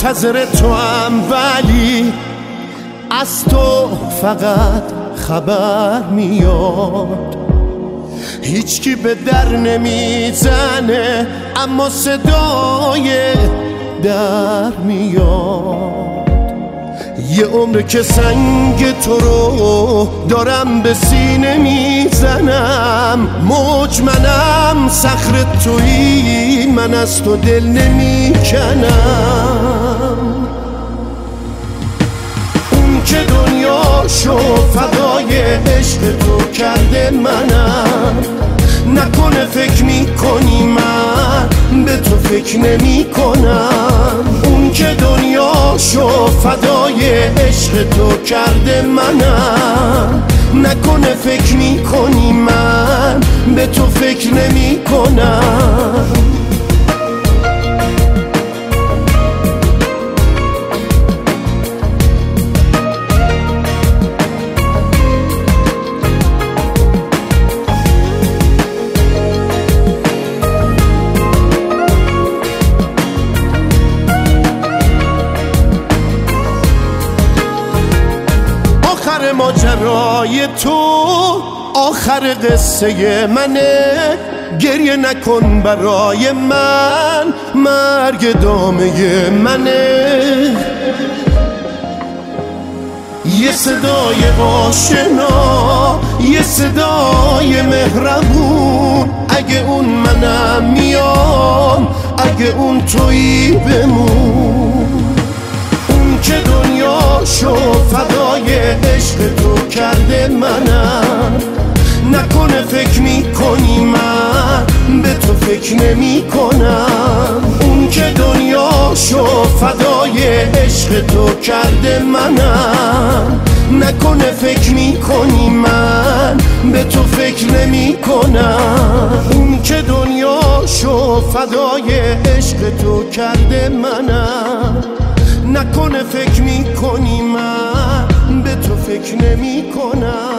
منتظر تو هم، ولی از تو فقط خبر میاد. هیچکی به در نمیزنه اما صدای در میاد. یه عمر که سنگ تو رو دارم به سینه میزنم، موج منم صخره تویی، من از تو دل نمیکنم. اون که دنیاشو فدای عشق تو کرده منم، نکنه فکر میکنی من به تو فکر نمی کنم. اون که دنیاشو فدای عشق تو کرده منم، نکنه فکر میکنی من به تو فکر نمی کنم. آخر ماجرای تو آخر قصه منه، گریه نکن برای من، مرگ دامه منه. یه صدای آشنا، یه صدای مهربون، اگه اون منم میام، اگه اون تویی بمون. اون که دنیاشو فدای عشق تو کرده منم، نکنه فکر میکنی من به تو فکر نمی کنم. اون که دنیاشو فدای عشق تو کرده منم، نکنه فکر میکنی من به تو فکر نمی کنم. اون که دنیاشو فدای عشق تو کرده منم، نکنه فکر میکنی من به تو فکر نمی کنم.